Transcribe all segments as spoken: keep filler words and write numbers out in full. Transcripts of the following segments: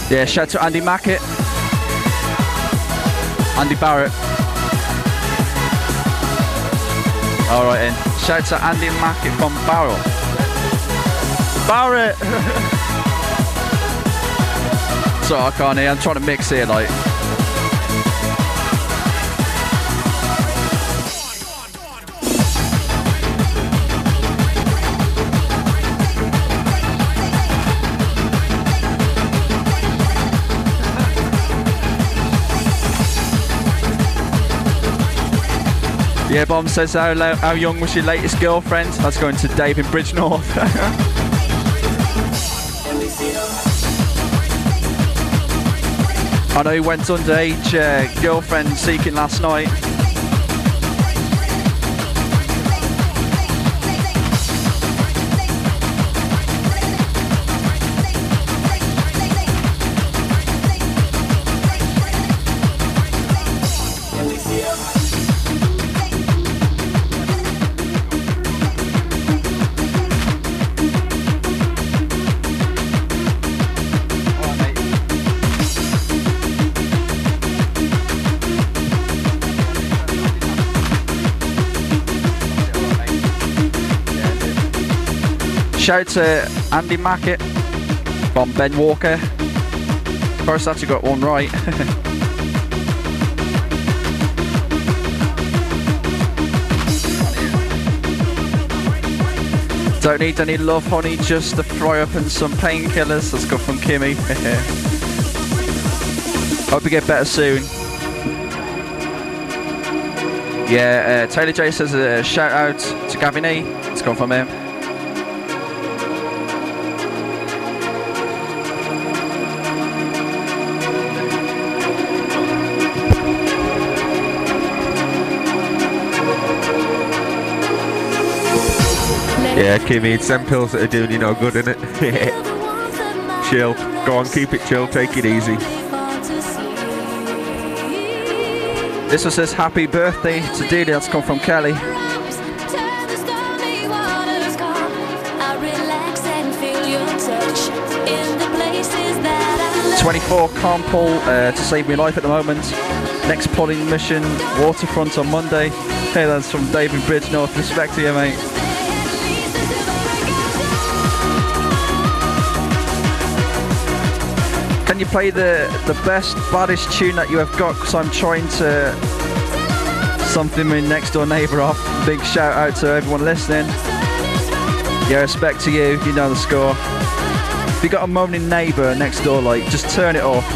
Yeah, shout to Andy Mackett. Andy Barrett. Alright then. Shout to Andy Mackett from Barrel. Barrett! Sorry, I can't hear. I'm trying to mix here, like. Yeah, Bomb says, how, how young was your latest girlfriend? That's going to Dave in Bridgenorth. I know he went underage uh, girlfriend seeking last night. Shout to Andy Mackett from Ben Walker. First actually got one right. Don't need any love, honey, just to fry up and some painkillers. That's good from Kimmy. Hope you get better soon. Yeah, uh, Taylor J says a shout out to Gavin E. It's gone from him. Yeah, Kimmy, it's them pills that are doing you no good, innit? Chill. Go on, keep it chill, take it easy. This one says happy birthday to Didi. That's come from Kelly. twenty-four can't pull uh, to save me life at the moment. Next pulling mission, Waterfront on Monday. Hey, that's from David Bridgenorth. Respect to you, mate. Can you play the the best, baddest tune that you have got? Because I'm trying to something my next door neighbour off. Big shout out to everyone listening. Yeah, respect to you. You know the score. If you got a moaning neighbour next door, like, just turn it off.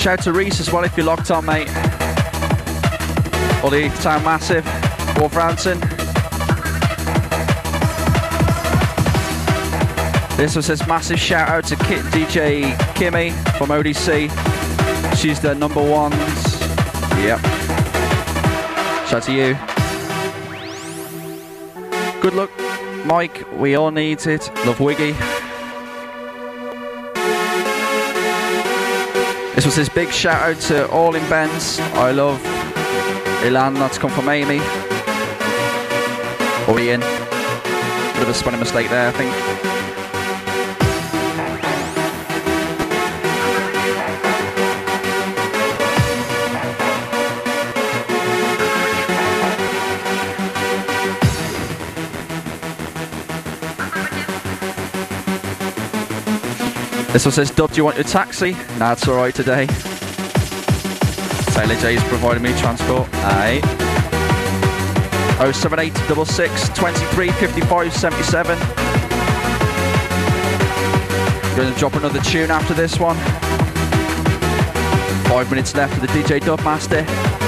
Shout to Reese as well if you're locked on, mate. Or the Town Massive, Wolverhampton. This was this massive shout out to Kit D J Kimmy from O D C. She's the number ones. Yep. Shout out to you. Good luck, Mike. We all need it. Love Wiggy. This was his big shout out to all in Benz. I love Ilan, that's come from Amy. Or Ian. Bit of a spelling mistake there, I think. This one says, Dub, do you want your taxi? Nah, it's alright today. Taylor J's providing me transport. Aye. oh seven eight six six, twenty-three, fifty-five, seventy-seven. Going to drop another tune after this one. Five minutes left for the D J Dub Master.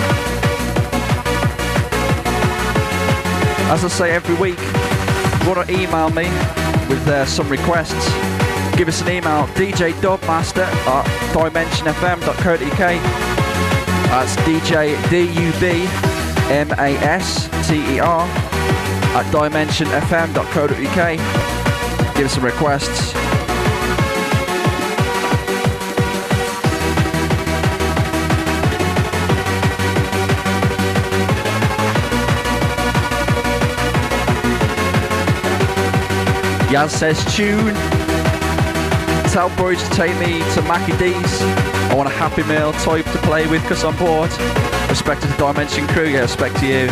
As I say every week, if you want to email me with uh, some requests, give us an email, djdubmaster at dimension f m dot co dot u k. That's D J D U B M A S T E R at dimension f m dot co dot u k. Give us some requests. Yaz says tune. Tell boys to take me to Mackie D's. I want a Happy Meal type to play with because I'm bored. Respect to the Dimension crew, yeah, respect to you.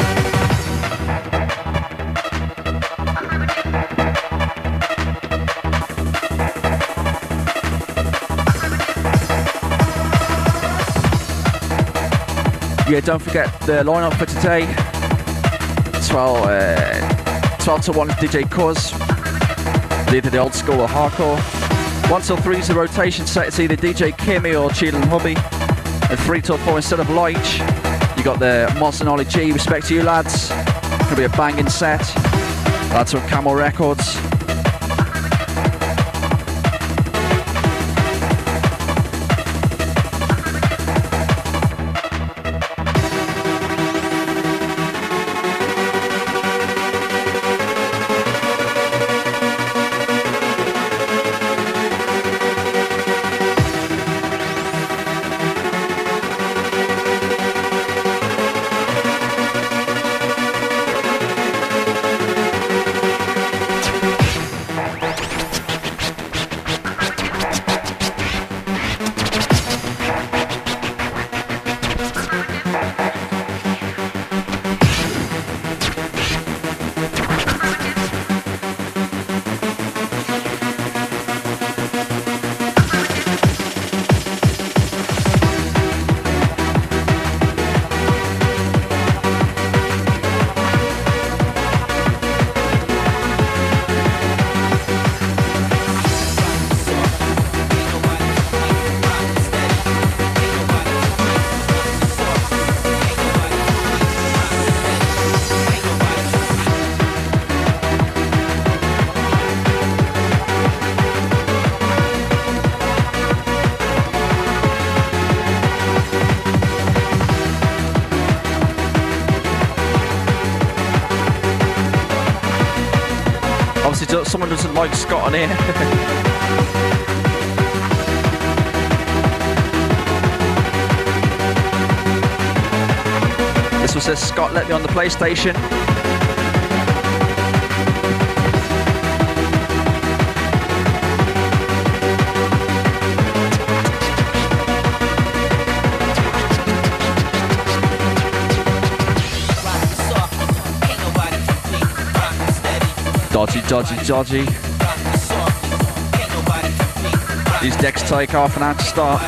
Yeah, don't forget the lineup for today. twelve, uh, twelve to one D J Cuz. Either the old school or hardcore. one till three is the rotation set. It's either D J Kimmy or Cheadle and Hubby. And three till four instead of Leitch, you got the Monster Knowledge G. Respect to you lads. Gonna be a banging set. That's from Camel Records. Someone doesn't like Scott on here. This one says, Scott, let me on the PlayStation. Dodgy, dodgy, dodgy. These decks take half an hour to start.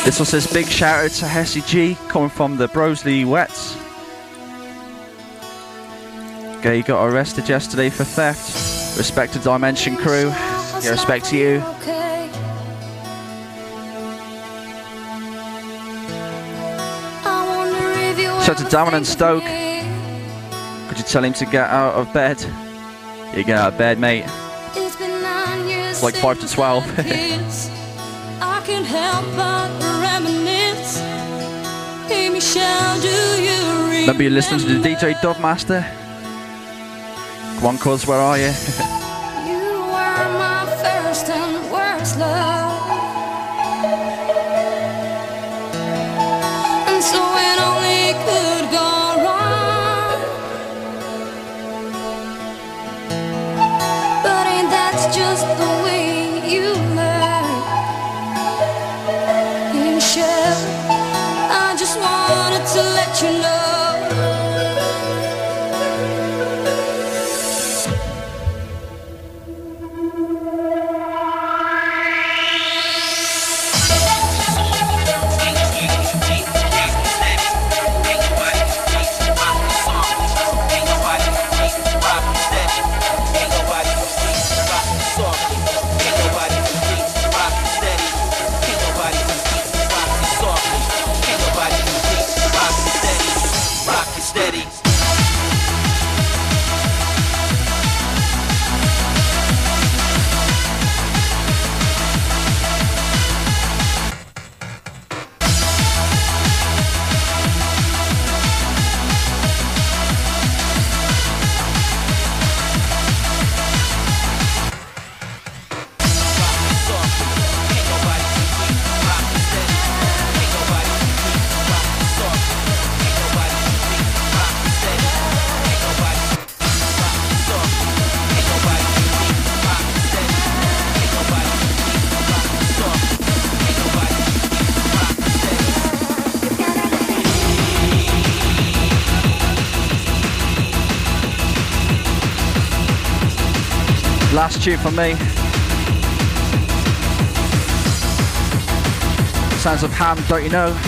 This one says big shout out to Hesse G coming from the Brosley Wets. Okay, you got arrested yesterday for theft. Respect to Dimension crew. Yeah, respect to you. Shout out to Damon and Stoke. Could you tell him to get out of bed? You get out of bed, mate. It's like five to twelve. I can't help but reminisce. Hey Michelle, do you remember you're listening to the D J Dubmaster? Come on, cuz, where are you? You were my first and worst love, and so it only could go wrong. But ain't that just the way you learn? Hey Michelle, I just wanted to let you know. Last tune from me. Sounds of Ham, Don't You Know?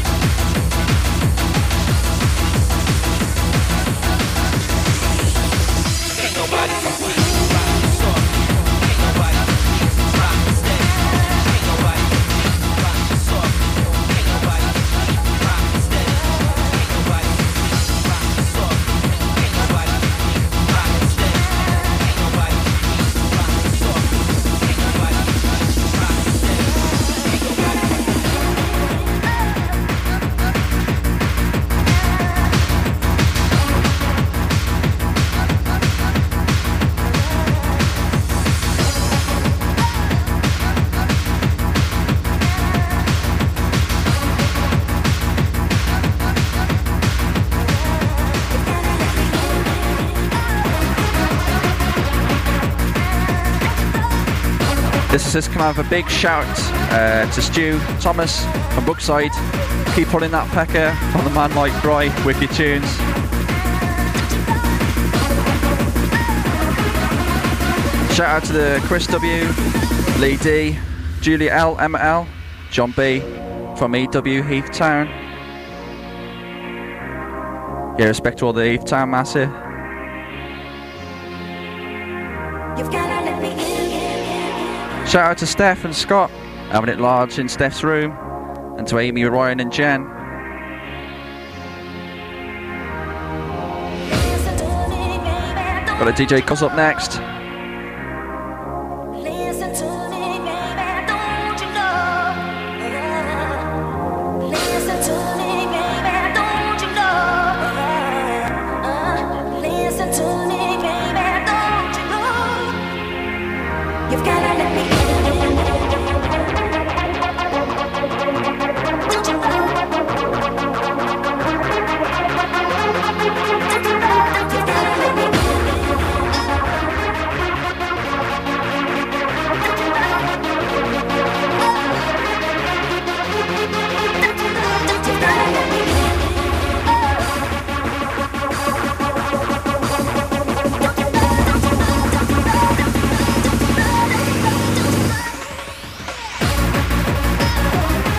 This is come out of a big shout uh, to Stu Thomas from Brookside. Keep pulling that pecker on the man like Bry, wicked tunes. Shout out to the Chris W, Lee D, Julia L, Emma L, John B from E W Heath Town. Yeah, respect to all the Heath Town massive. Shout out to Steph and Scott, having it large in Steph's room, and to Amy, Ryan and Jen. Got a D J Cos up next.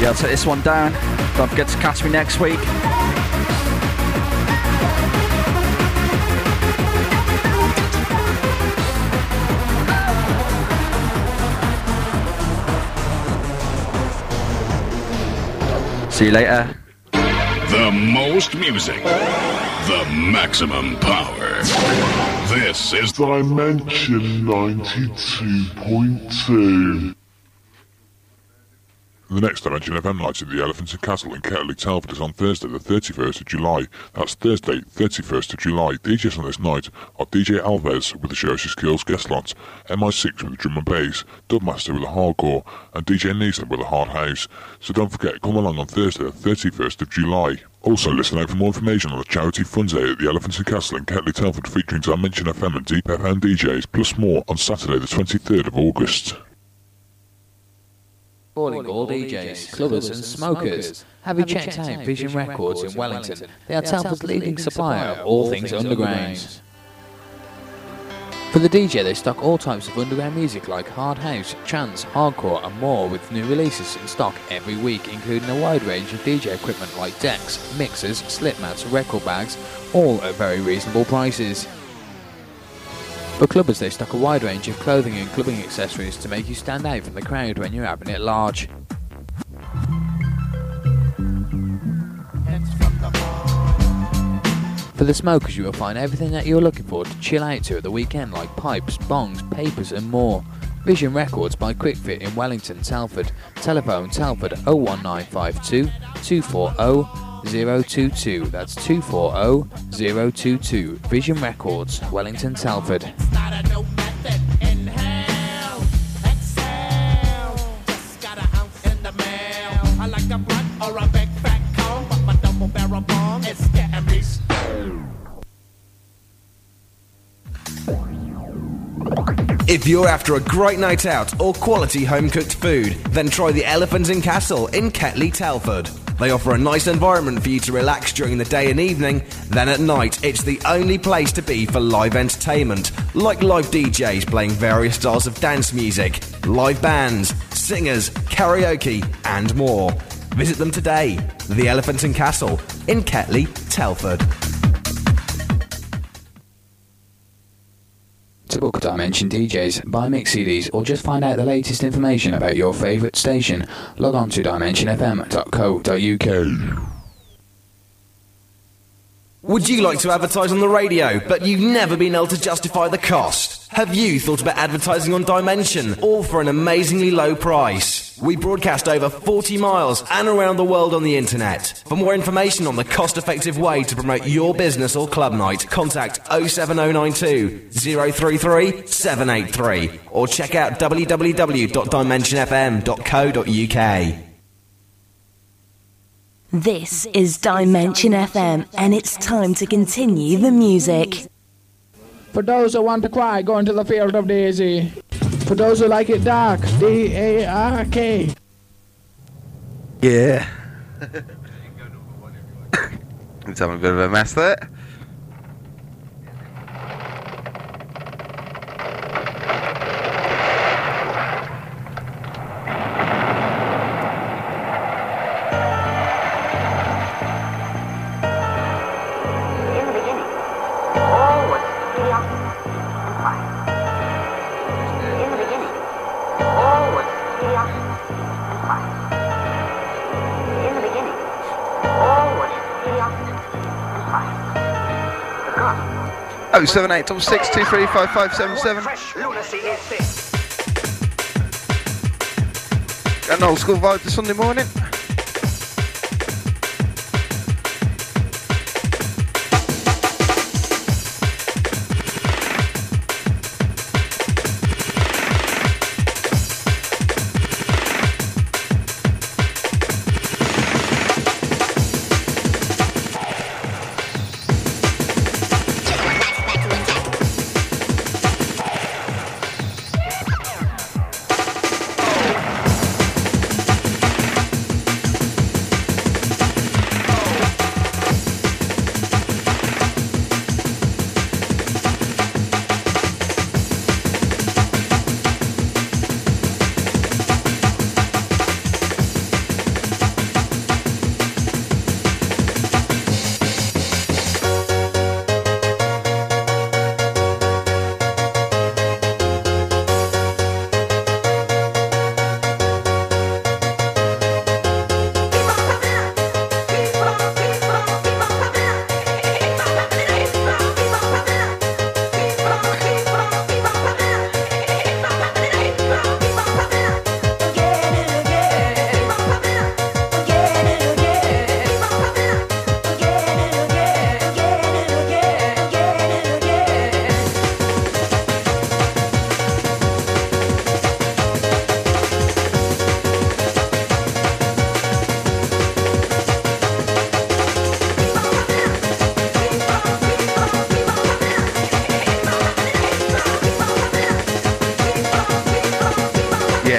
Yeah, I'll take this one down. Don't forget to catch me next week. See you later. The most music, the maximum power. This is Dimension ninety-two point two. The next Dimension F M night at the Elephant and Castle in Ketley, Telford is on Thursday the thirty-first of July. That's Thursday, thirty-first of July. D Js on this night are D J Alves with the Show's Girls guest slot, M I six with the drum and bass, Dubmaster with the hardcore, and D J Neeson with the hard house. So don't forget, come along on Thursday the thirty-first of July. Also listen out for more information on the charity fun day at the Elephant and Castle in Ketley, Telford, featuring Dimension F M and Deep F M D Js, plus more on Saturday the twenty-third of August. Calling all D Js, clubbers and smokers. Have you checked out Vision Records in Wellington? They are Telford's leading supplier of all things underground. For the D J, they stock all types of underground music like hard house, trance, hardcore and more, with new releases in stock every week, including a wide range of D J equipment like decks, mixers, slip mats, record bags, all at very reasonable prices. For clubbers, they stock a wide range of clothing and clubbing accessories to make you stand out from the crowd when you're having it large. For the smokers, you will find everything that you're looking for to chill out to at the weekend, like pipes, bongs, papers and more. Vision Records by QuickFit in Wellington, Telford. Telephone Telford oh one nine five two, two four oh, zero two two. That's two four oh, zero two two. Vision Records, Wellington, Telford. If you're after a great night out or quality home-cooked food, then try the Elephant and Castle in Ketley, Telford. They offer a nice environment for you to relax during the day and evening. Then at night, it's the only place to be for live entertainment, like live D Js playing various styles of dance music, live bands, singers, karaoke, and more. Visit them today. The Elephant and Castle in Ketley, Telford. To book Dimension D Js, buy mix C Ds, or just find out the latest information about your favourite station, log on to dimension f m dot co dot u k. Would you like to advertise on the radio, but you've never been able to justify the cost? Have you thought about advertising on Dimension, all for an amazingly low price? We broadcast over forty miles and around the world on the internet. For more information on the cost-effective way to promote your business or club night, contact oh seven oh nine two, oh three three, seven eight three or check out w w w dot dimension f m dot co dot u k. This is Dimension F M, and it's time to continue the music. For those who want to cry, go into the field of Daisy. For those who like it dark, D A R K. Yeah. It's having a bit of a mess there. oh seven eight six six two three five five seven seven. Got an old school vibe this Sunday morning.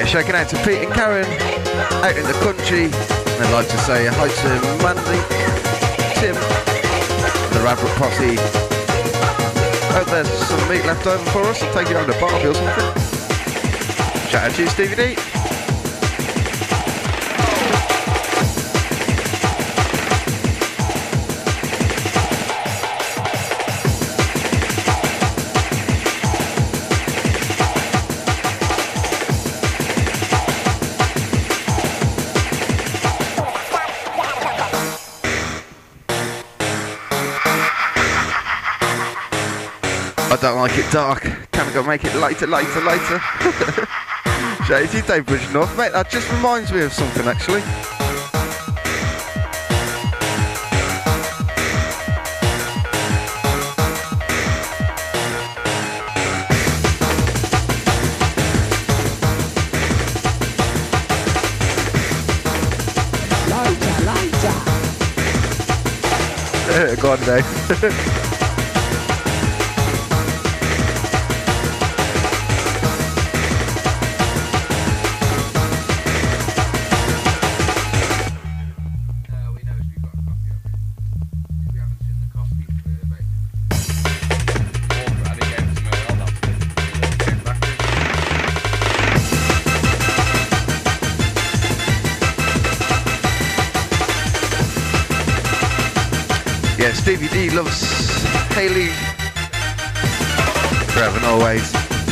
Yeah, shaking out to Pete and Karen out in the country. And I'd like to say hi to Mandy, Tim, the Radbrook Posse. Hope there's some meat left over for us. I'll take it on to Barbie or something. Shout out to you, Stevie D. I don't like it dark. Can I go make it lighter, lighter, lighter? Shout out to you, Dave Bridgenorth. Mate, that just reminds me of something, actually. Lighter, lighter. Go on, Dave. Yeah, Stevie D loves Hayley forever and always.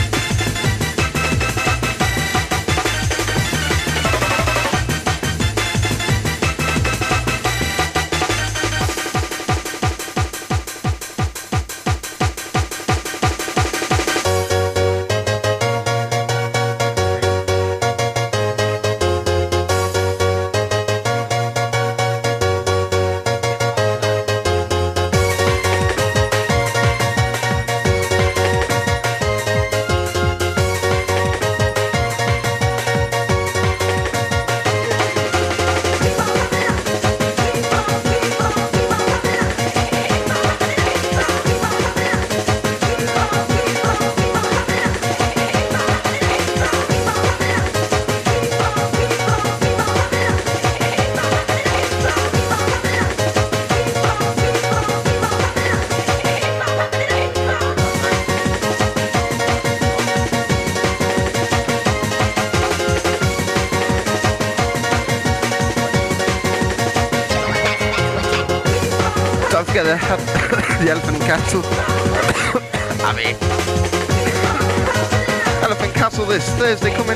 Get the, the Elephant Castle. I mean, Elephant Castle this Thursday coming.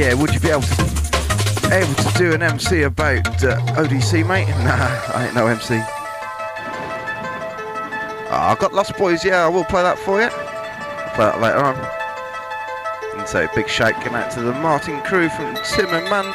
Yeah, would you be able to able to do an M C about uh, O D C, mate? Nah, I ain't no M C. Oh, I've got Lost Boys, yeah, I will play that for you. I'll play that later on. And so, big shout going out to the Martin crew from Tim and Mand.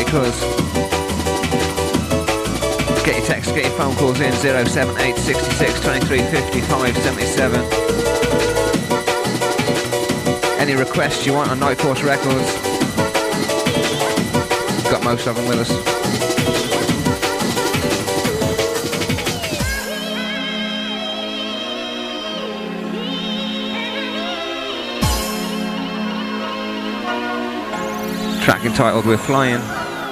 Records. Get your texts, get your phone calls in zero seven eight six six twenty-three fifty-five seventy-seven. Any requests you want on Night Force Records, got most of them with us. Track entitled We're Flying.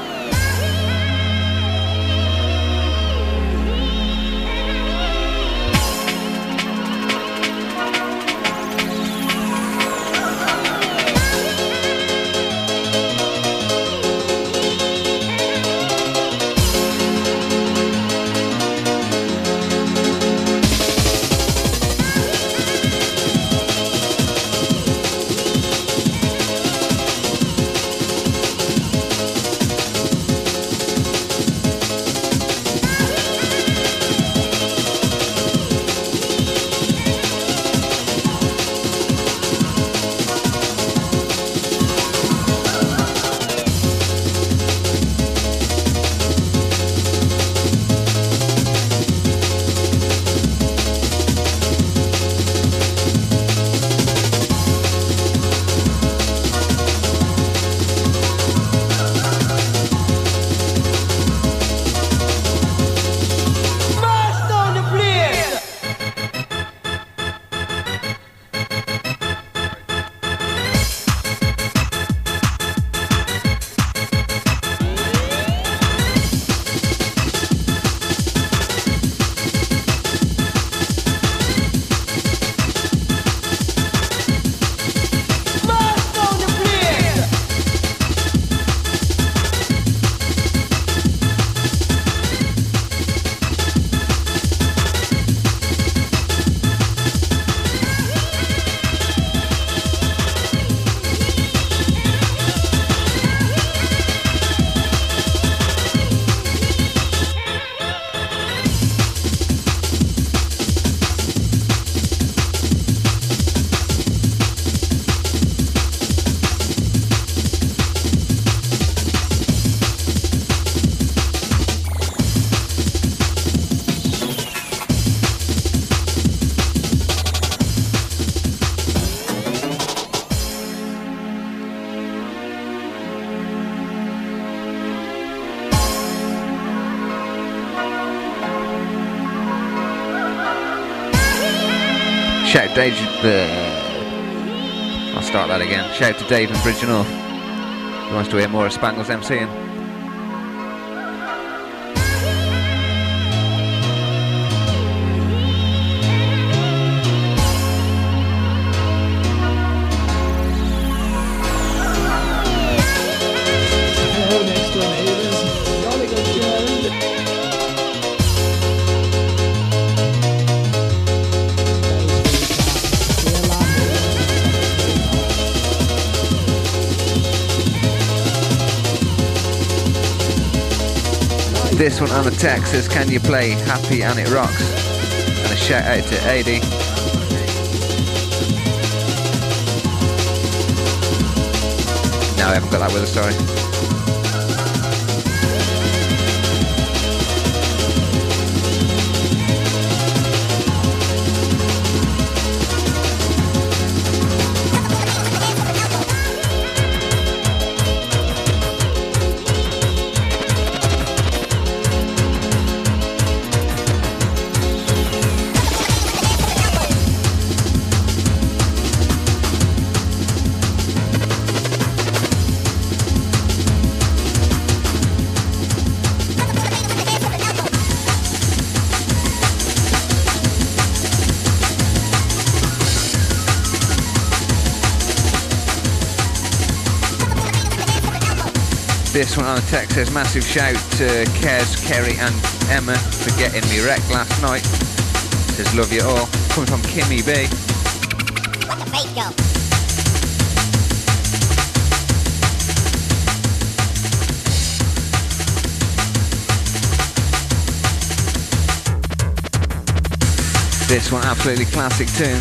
Shout Dave, uh, I'll start that again. Shout to Dave in Bridge North. He wants to hear more of Spangles MCing. This one on the text says, can you play Happy and It Rocks? And a shout out to A D. No, I haven't got that with us, sorry. This one on the text says, massive shout to Kez, Kerry and Emma for getting me wrecked last night. Says, love you all. Coming from Kimmy B. Let the bass go. This one, absolutely classic tune.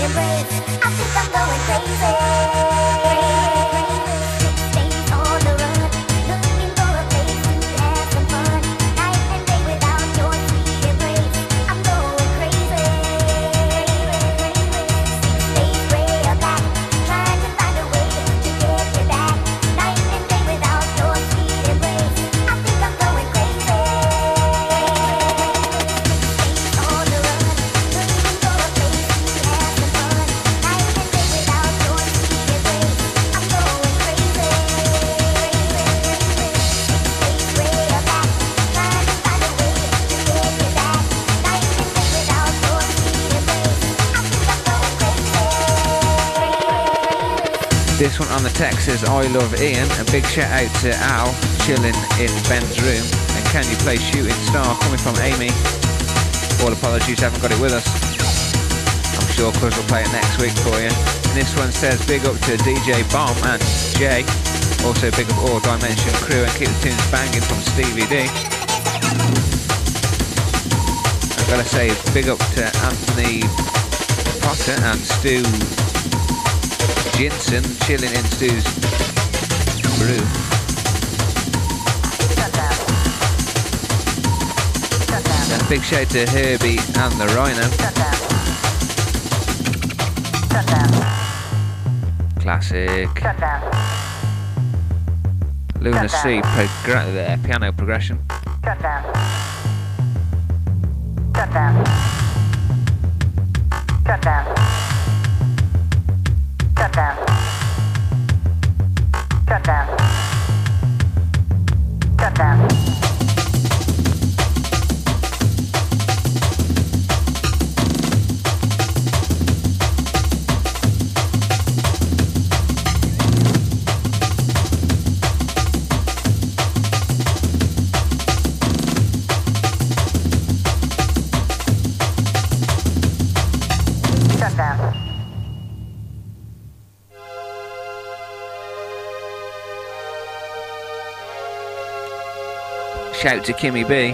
This one on the text says, I love Ian. A big shout out to Al, chilling in Ben's room. And can you play Shooting Star, coming from Amy. All apologies, haven't got it with us. I'm sure Cuz will play it next week for you. And this one says, big up to D J Bomb and Jay. Also big up all Dimension crew and keep the tunes banging from Stevie D. I've got to say, big up to Anthony Potter and Stu Jinson, chilling in Stu's room. And a big shout to Herbie and the Rhino. Classic. Luna C, progr- uh, piano progression. Shut down. Shut down. Shut down. Shut down. Shut down. Shut down. Shut down. Shout to Kimmy B.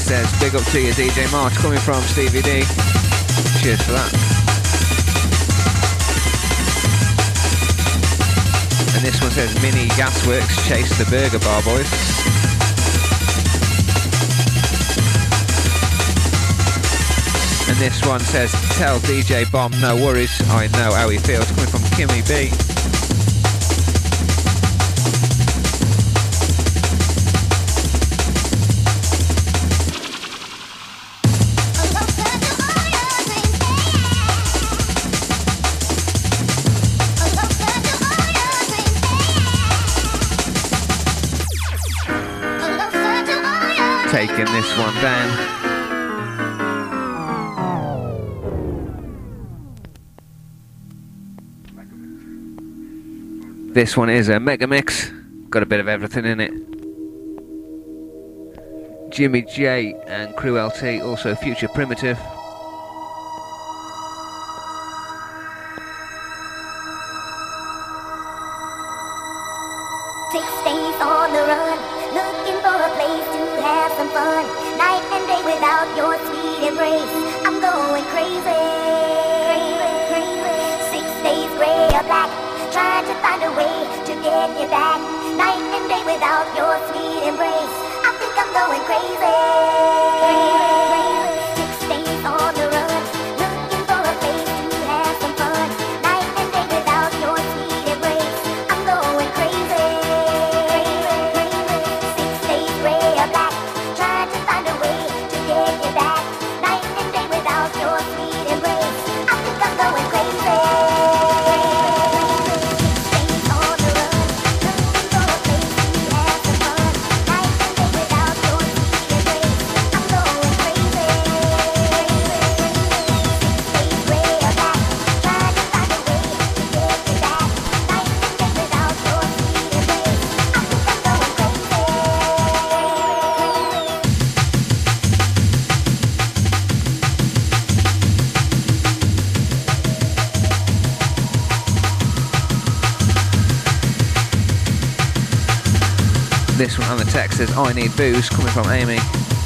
says, big up to you, D J March, coming from Stevie D. Cheers for that. And this one says, Mini Gasworks, chase the Burger Bar boys. And this one says, tell D J Bomb no worries, I know how he feels, coming from Kimmy B. Taking this one down. This one is a mega mix, got a bit of everything in it. Jimmy J and Crew L T, also Future Primitive. Six days on the run, looking for a place to have some fun. Night and day without your sweet embrace, I'm going crazy. Six days gray or black, trying to find a way to get you back. Night and day without your sweet embrace, I think I'm going crazy. Six days on the run, looking for a place to have some fun. Night and day without your sweet embrace, I'm going crazy. Six days gray or black, trying to find a way to get you back. Night and day without your sweet embrace, I think I'm going crazy. This one on the text says, I need booze, coming from Amy.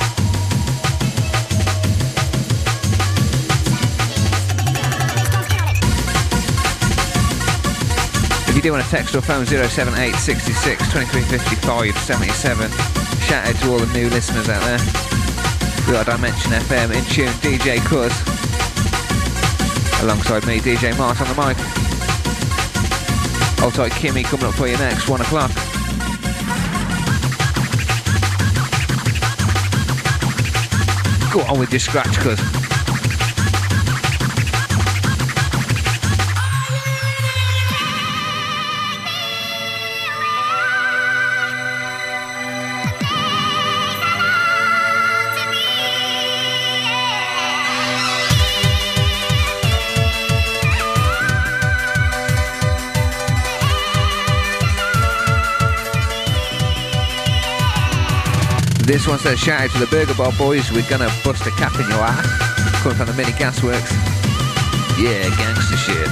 If you do want to text or phone zero seven eight six six twenty-three fifty-five seventy-seven, shout out to all the new listeners out there. We are Dimension F M, in tune D J Cuz, alongside me, D J Mart on the mic. Hold tight, Kimmy coming up for you next, one o'clock. Go on with your scratch, cuz. This one says, shout out to the Burger Bar boys, we're gonna bust a cap in your ass. Coming from the Mini Gasworks. Yeah, gangster shit.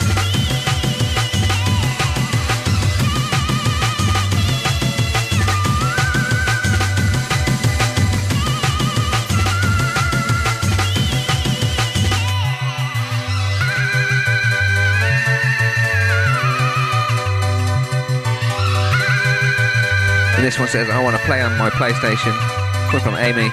And this one says, I want to play on my PlayStation. Coming from Amy.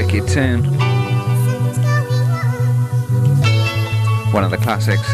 Wicked tune. One of the classics.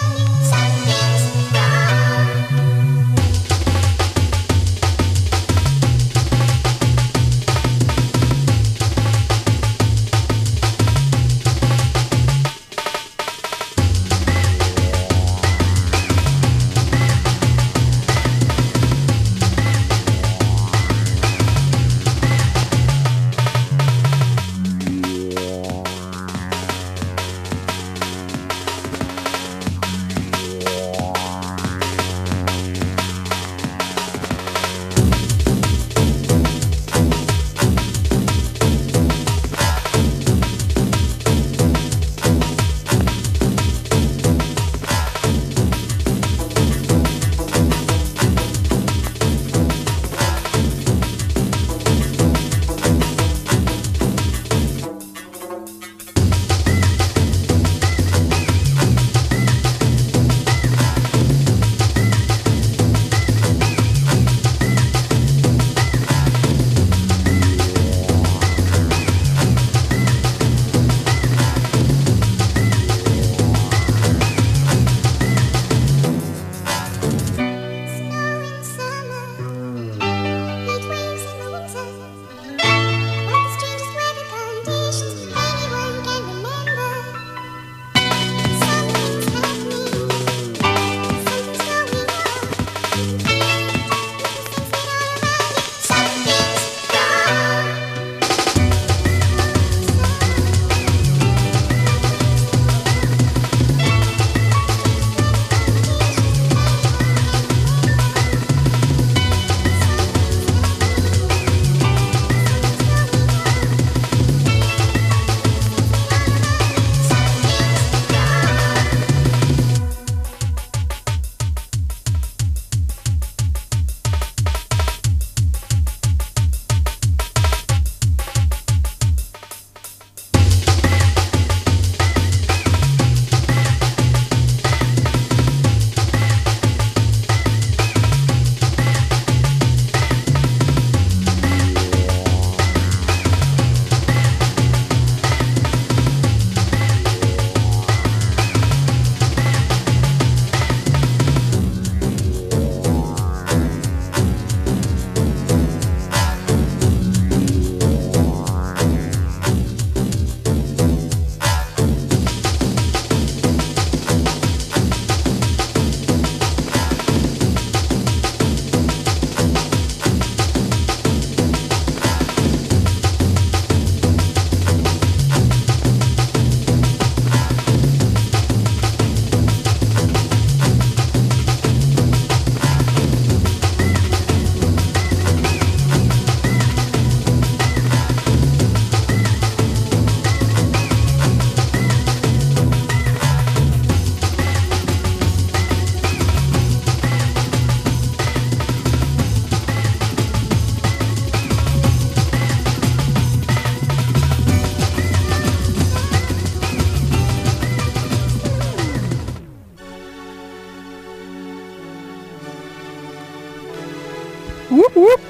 Whoop whoop.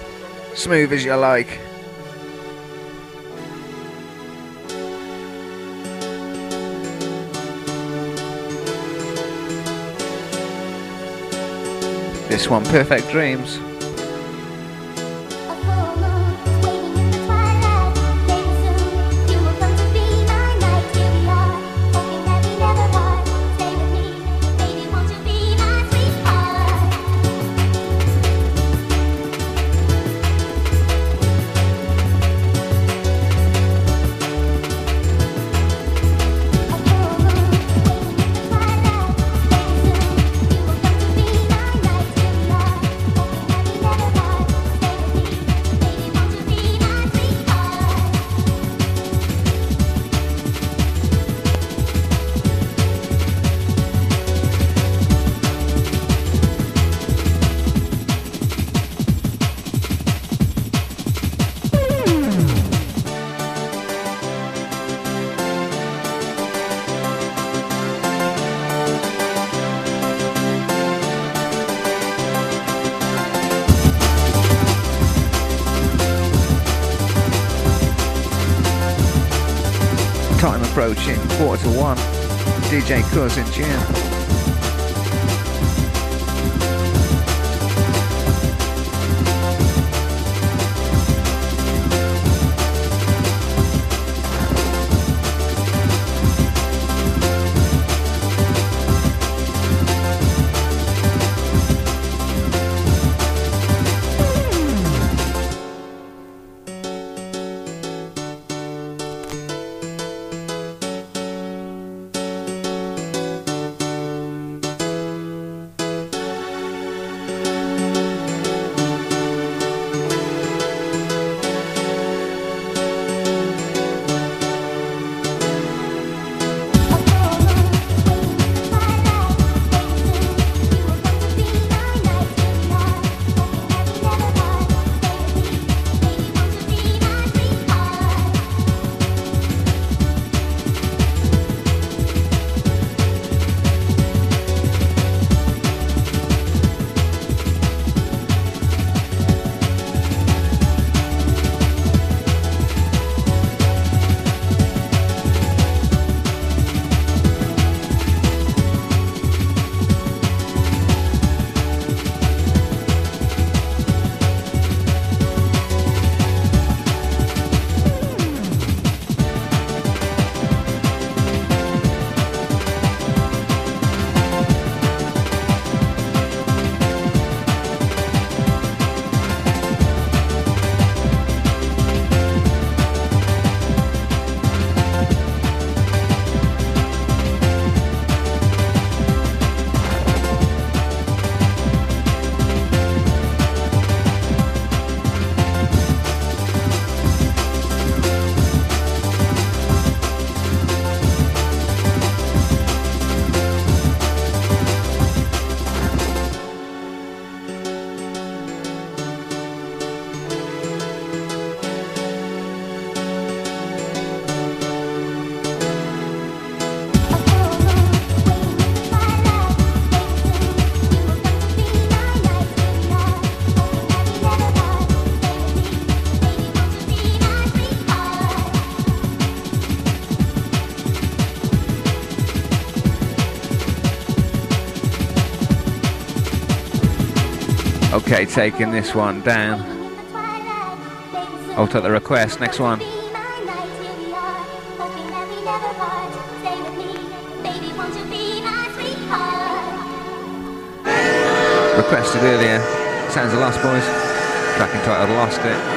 Smooth as you like. This one, Perfect Dreams. Time approaching, quarter to one. D J Cuz in tune. Okay, taking this one down. I'll take the request. Next one. Requested earlier. Sounds of Lost Boys. Track entitled Lost It.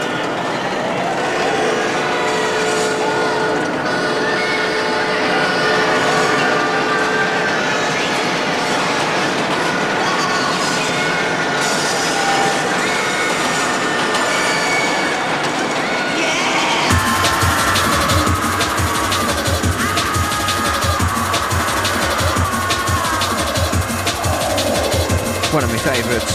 One of my favourites.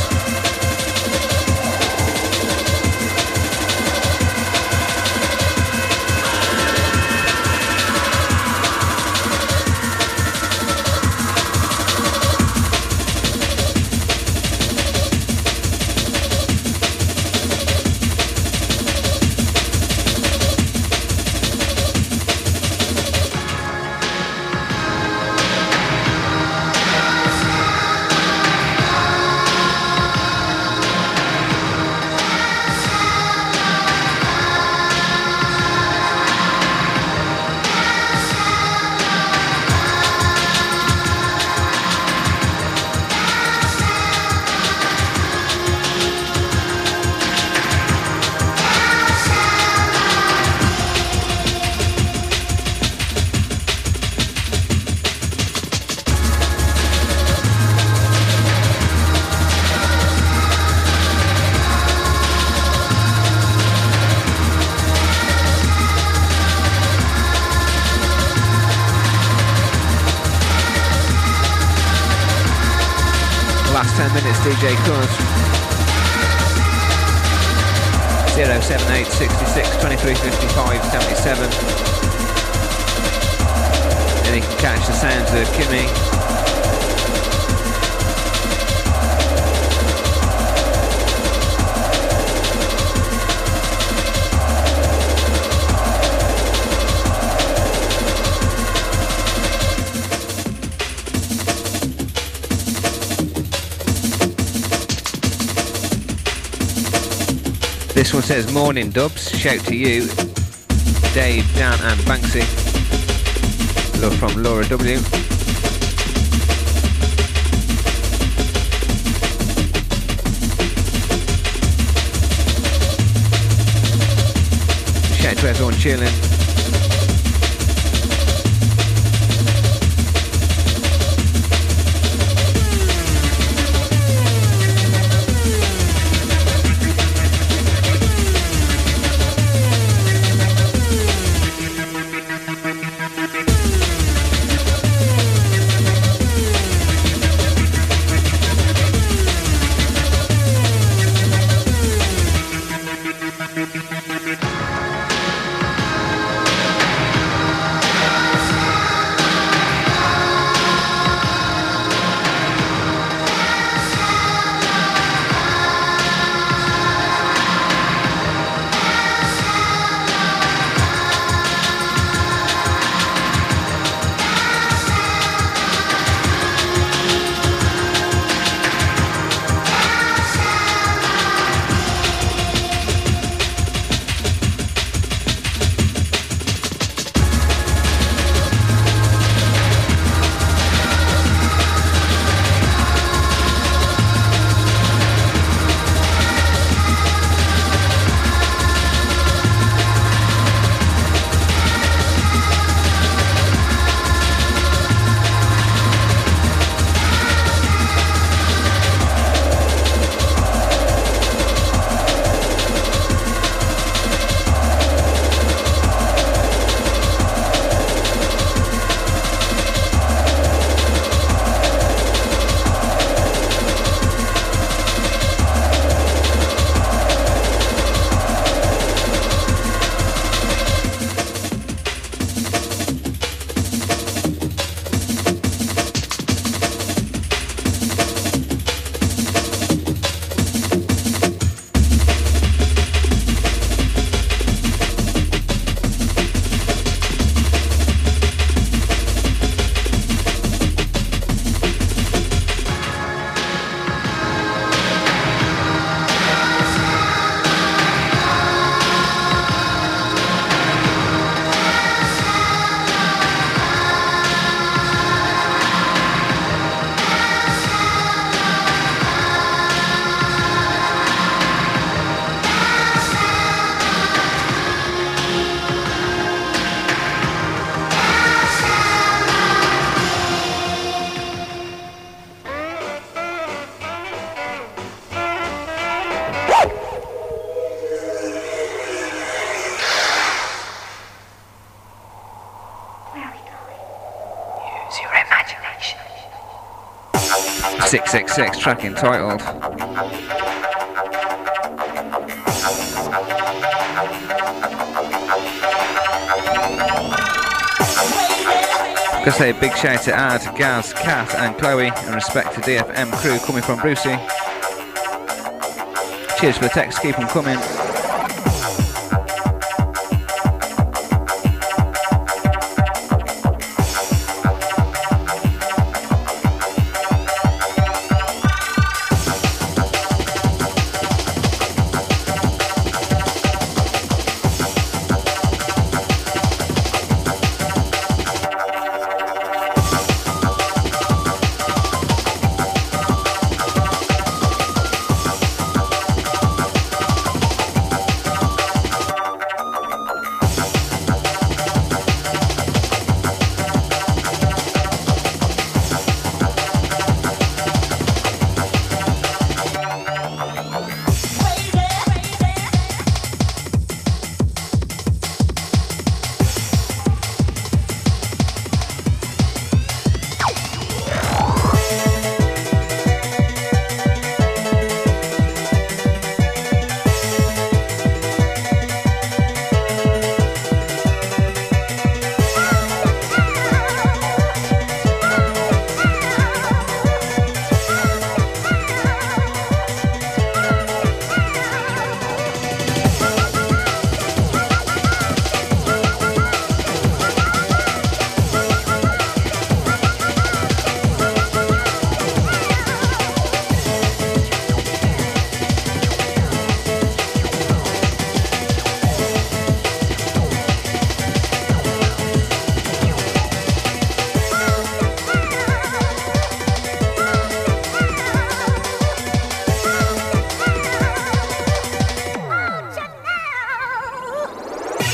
ten minutes, D J Cuz. zero seven eight sixty-six twenty-three fifty-five seventy-seven. And you can catch the sounds of Kimmy. This one says, morning dubs, shout to you, Dave, Dan and Banksy. Love from Laura W. Shout to everyone chilling. six six six track entitled. Gotta say a big shout to Ad, Gaz, Kath and Chloe, and respect to D F M crew coming from Brucey. Cheers for the text, keep them coming.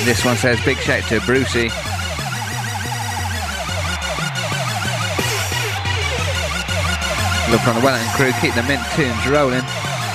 This one says big shout to Brucey. Love from the Wellington crew, keep the mint tunes rolling.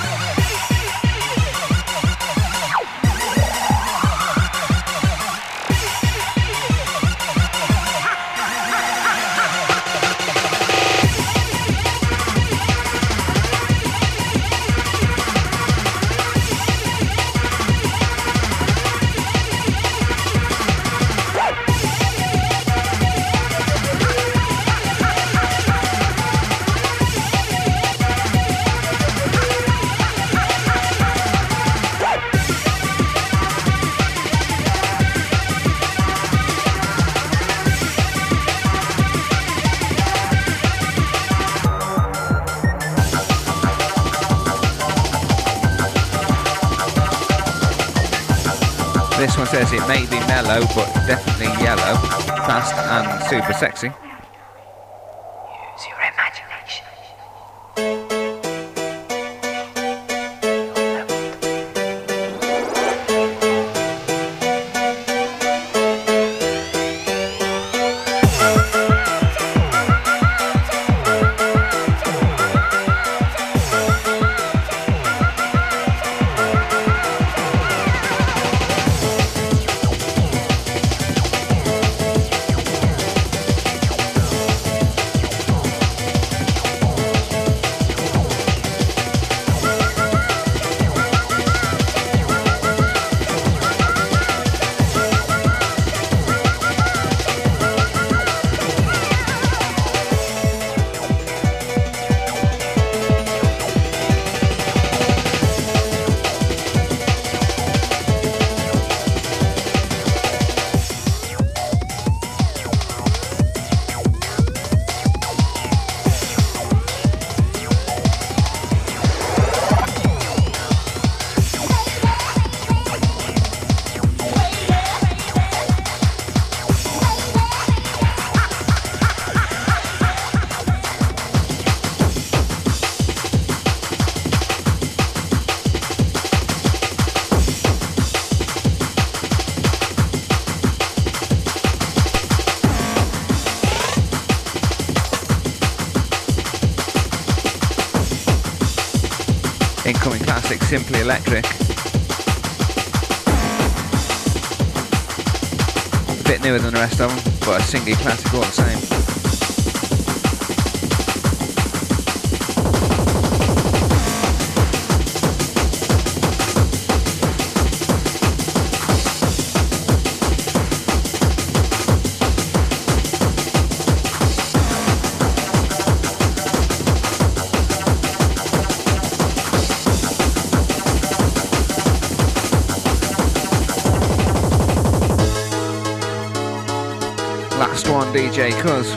This one says it may be mellow, but definitely yellow, fast and super sexy. Use your imagination. Incoming classic, Simply Electric. A bit newer than the rest of them, but a singly classic all the same. Last one, D J Cuz.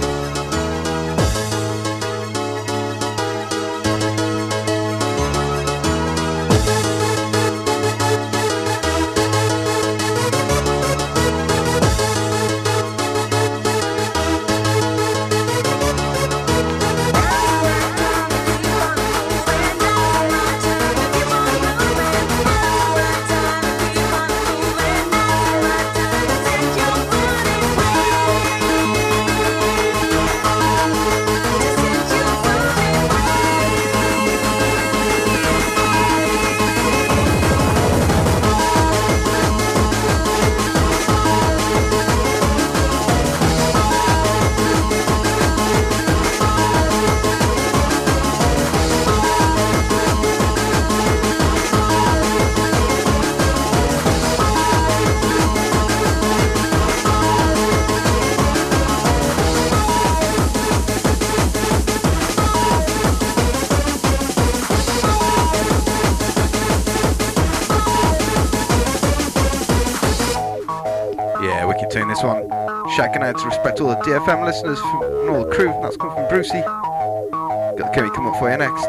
This one, shouting out to respect all the D F M listeners and all the crew. That's come from Brucey. Got the Kerry come up for you next.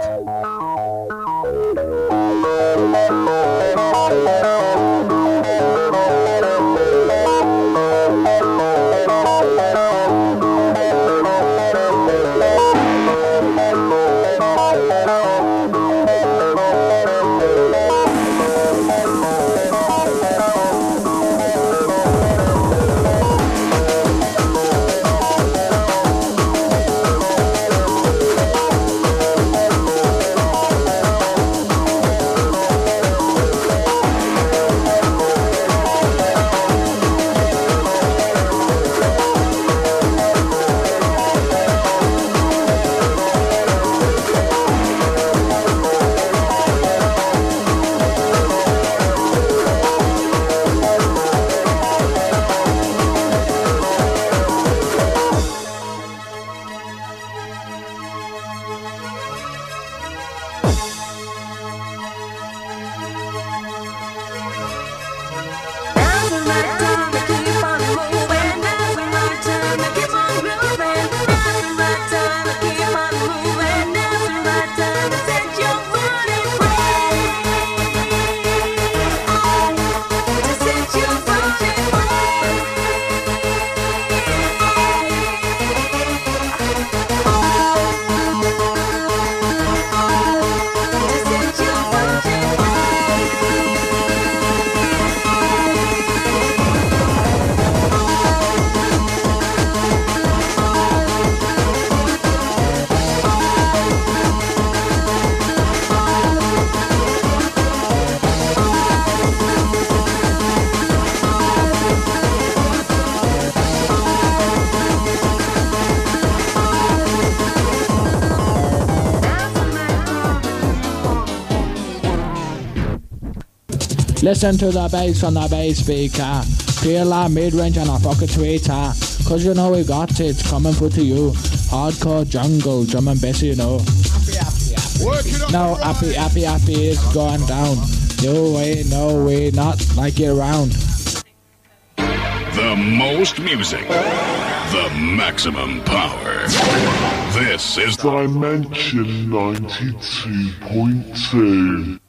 Listen to the bass on the bass speaker. Feel that mid-range and a fucking tweeter. Cause you know we got it coming through to you. Hardcore jungle, drum and bass, you know. No, happy, happy, happy is going down. No way, no way, not like it round. The most music, the maximum power. This is Dimension ninety-two point two.